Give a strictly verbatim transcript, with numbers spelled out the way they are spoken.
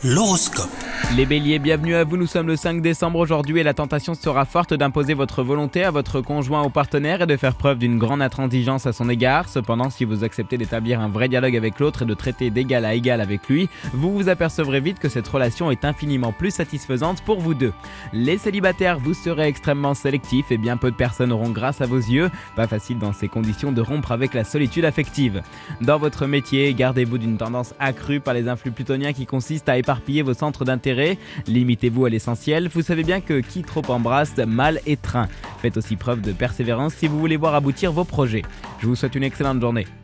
L'horoscope. Les béliers, bienvenue à vous, nous sommes le cinq décembre aujourd'hui et la tentation sera forte d'imposer votre volonté à votre conjoint ou partenaire et de faire preuve d'une grande intransigeance à son égard. Cependant, si vous acceptez d'établir un vrai dialogue avec l'autre et de traiter d'égal à égal avec lui, vous vous apercevrez vite que cette relation est infiniment plus satisfaisante pour vous deux. Les célibataires, vous serez extrêmement sélectifs et bien peu de personnes auront grâce à vos yeux. Pas facile dans ces conditions de rompre avec la solitude affective. Dans votre métier, gardez-vous d'une tendance accrue par les influx plutoniens qui consistent à éparpiller vos centres d'intérêt. Limitez-vous à l'essentiel, vous savez bien que qui trop embrasse, mal étreint. Faites aussi preuve de persévérance si vous voulez voir aboutir vos projets. Je vous souhaite une excellente journée.